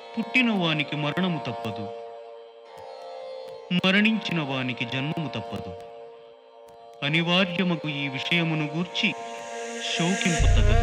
పుట్టిన వానికి మరణము తప్పదు, మరణించిన వానికి జన్మము తప్పదు. అనివార్యమగు ఈ విషయమును గూర్చి శోకింపు తగదు.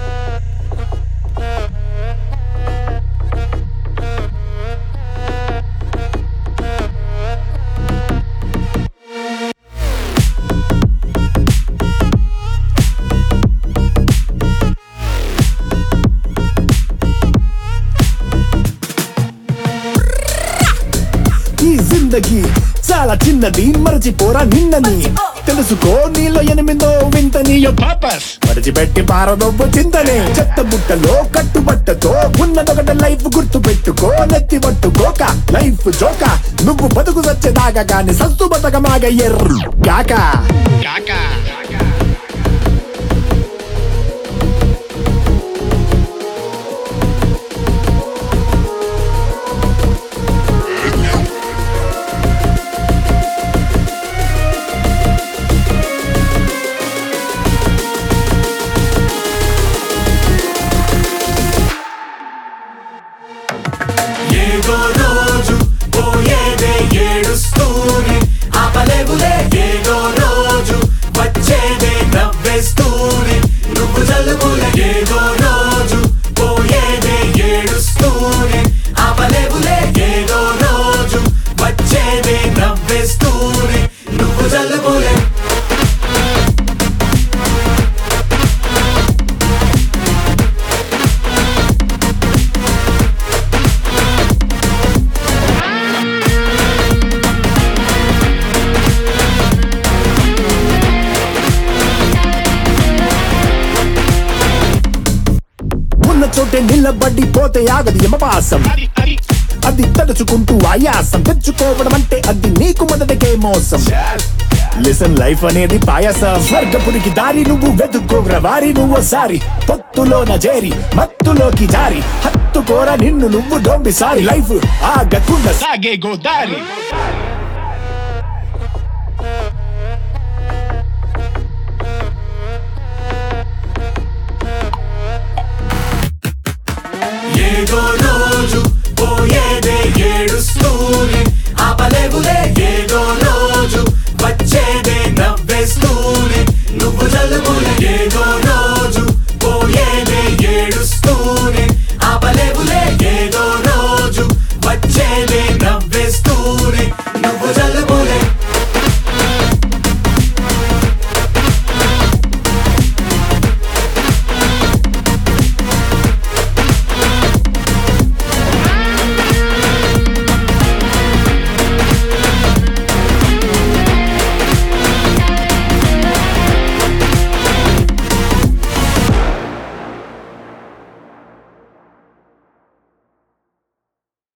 ఈ జిందగీ చాలా చిన్నది, మరచిపోరా నిన్నని. తెలుసుకో నీలో ఎనిమిదో వింతని పర్పస్ మరచిపెట్టి పారదొబ్బు చింతనే. చెత్త బుట్టలో కట్టుబట్టతో ఉన్నదొకట లైఫ్ గుర్తు పెట్టుకో. నెత్తి పట్టుకోక లైఫ్ జోక, నువ్వు బతుకు సచ్చేదాకా గాని సస్తు బతకమాగ ఎర్రు కాకా కాకా. ఏదో రోజు పోయేదే ఏడుస్తూనే ఆపలేవులే. ఏదో రోజు వచ్చేదే నవ్వేస్తూనే నువ్వు జలుబులే. ఏదో రోజు పోయేదే ఏడుస్తూనే ఆపలేవులే. ఏదో రోజు వచ్చేదే నవ్వేస్తూనే నువ్వు జలుబులే. ఉన్న చోటే నిలబడి పోతే ఆగదు యమపాసం. అది తడుచుకుంటూ ఆయాసం తెచ్చుకోవడం అంటే అది నీకు మొదటికే మోసం. లిసన్, లైఫ్ అనేది పాయసం. స్వర్గపురికి దారి నువ్వు వెతుక్కోగ్ర వారి. నువ్వోసారి పొత్తులోన చేరి మత్తులోకి జారి హత్తుకోరా నిన్ను నువ్వు డోంబి సారి. లైఫ్ ఆగకుండా సాగే గోదారి. ఏదో రోజు పోయేదే ఏడుస్తూనే ఆపలేవులే. ఏదో రోజు వచ్చేదే నవ్వేస్తూనే నువ్వు జలుబులే. ఏదో